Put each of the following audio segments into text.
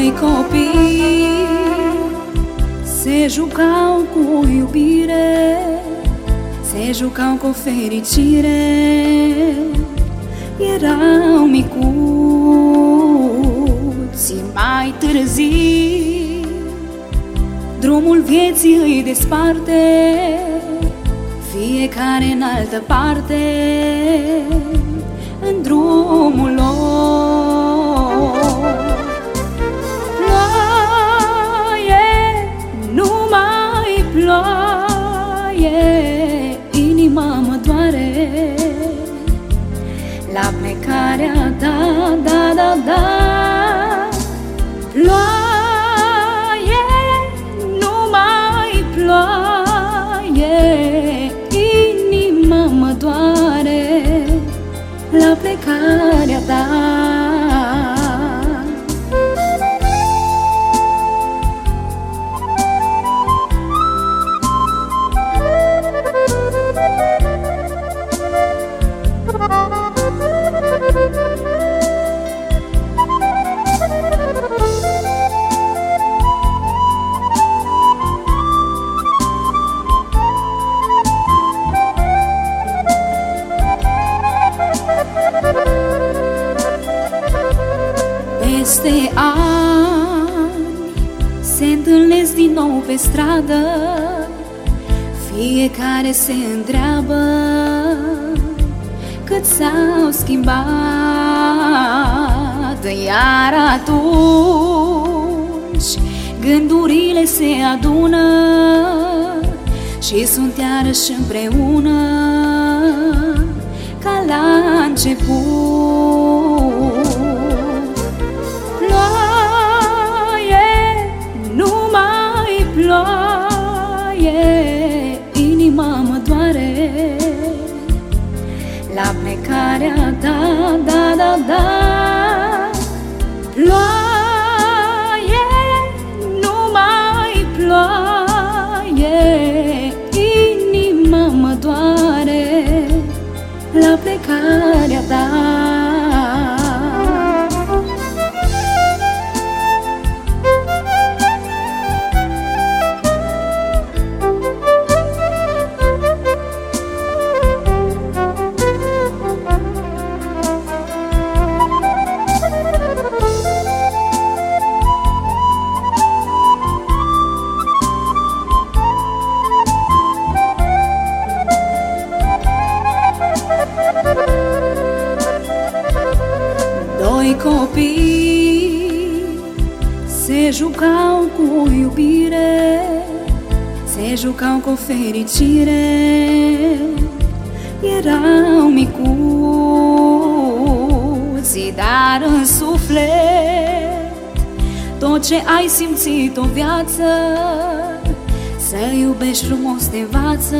Doi copii se jucau cu iubire, se jucau cu fericire. Erau micuți, mai târziu drumul vieții îi desparte, fiecare în altă parte, în drumul lor. Ploaie, numai ploaie, inima mă doare la plecarea ta, da, da, da. Ploaie, numai ploaie, inima mă doare la plecarea ta. Peste ani se întâlnesc din nou pe stradă, fiecare se întreabă cât s-au schimbat. Iar atunci gândurile se adună și sunt iarăși împreună ca la început. Ploaie, inima mă doare la plecarea ta, da, da, da. Ploaie, numai ploaie, inima mă doare la plecarea ta. Doi copii se jucau cu iubire, se jucau cu fericire. Erau micuți, dar în suflet tot ce ai simțit o viață, să iubești frumos te învață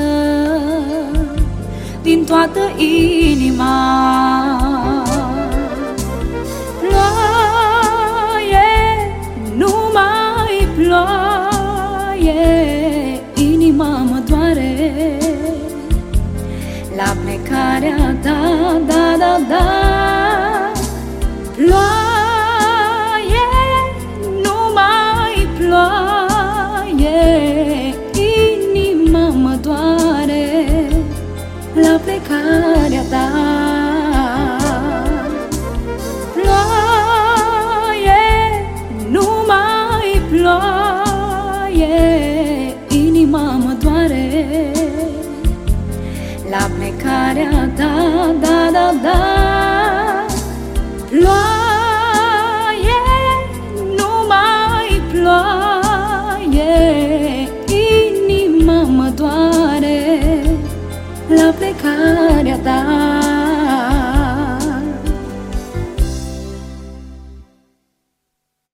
din toată inima. Ploaie, inima mă doare la plecarea ta, da, da, da. Ploaie, numai ploaie, inima mă doare la plecarea ta. Inima mă doare la plecarea ta, da, da, da. Ploaie, numai ploaie, inima mă doare la plecarea ta.